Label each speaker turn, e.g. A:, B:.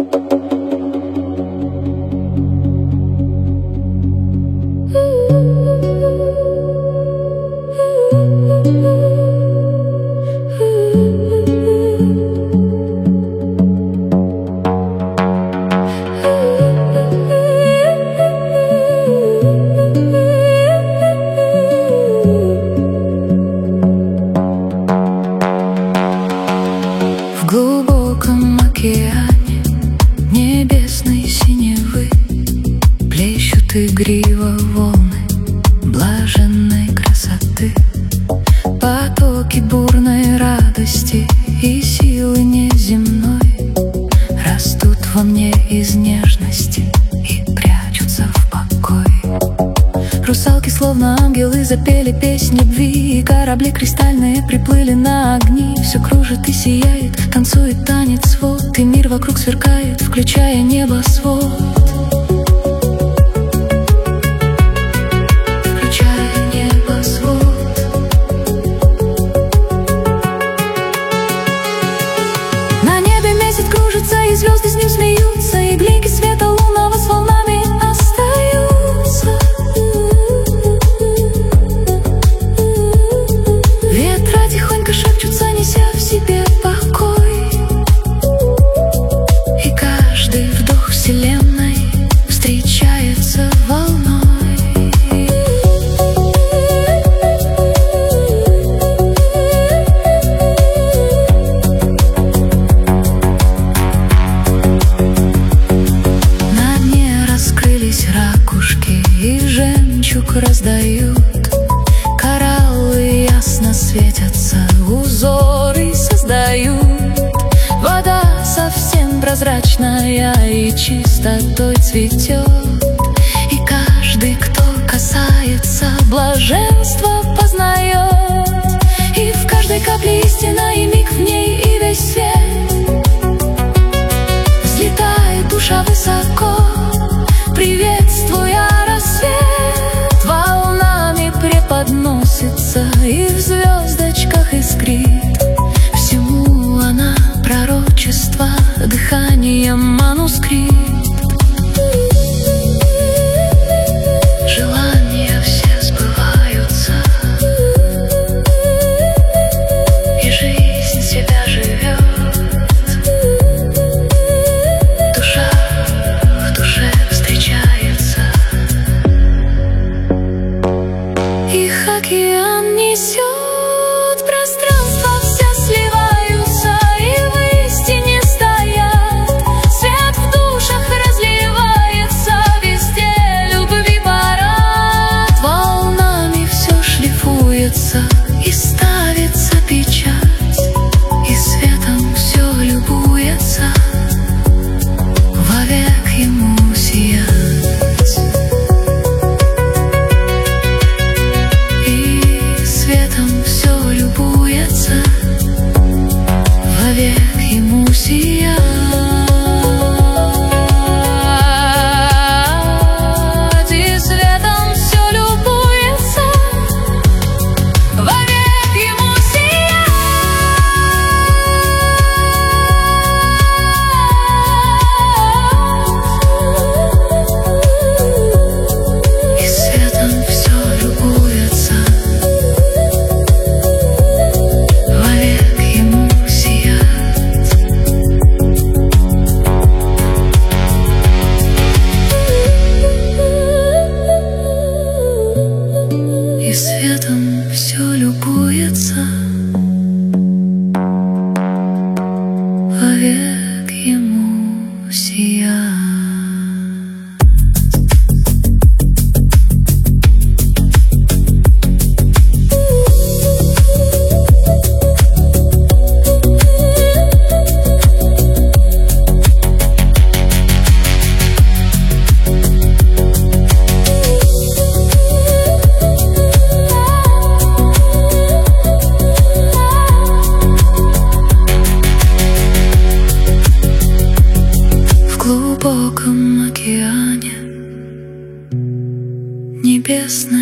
A: В глубоком океане небесной синевы плещут игриво волны блаженной красоты. Потоки бурной радости и силы неземной растут во мне из нежности и прячутся в покой. Русалки, словно ангелы, запели песнь любви, и корабли кристальные приплыли на огни. Все кружит и сияет, танцует танец вод, и мир вокруг сверкает, включая небосвод. И звезды с ним смеются, и блики света лунного с волнами остаются. Ветра тихонько шепчутся, неся в себе покой, и каждый вдох вселенной встречается волной. Раздают кораллы, ясно светятся, узоры создают. Вода совсем прозрачная и чистотой цветет, и каждый, кто касается, блаженство познает. И в каждой капле истина, и миг в ней, и весь свет. Взлетает душа высоко, приветствуя рассвет. Подносится и в звездочках искрит. Всему она пророчество, дыханием манускрипт. Желания все сбываются, и жизнь себя живет. Душа в душе встречается. Их океан несет, пространство все сливаются, и в истине стоят. Свет в душах разливается, везде любви парад. Волнами все шлифуется, и ставится печать, и светом все любуется, вовек ему сиять. Вовек ему сиять, и светом все любуется, вовек ему сиять. И светом все любуется, вовек ему сиять. И светом все любуется, вовек ему сиять. В глубоком океане небесной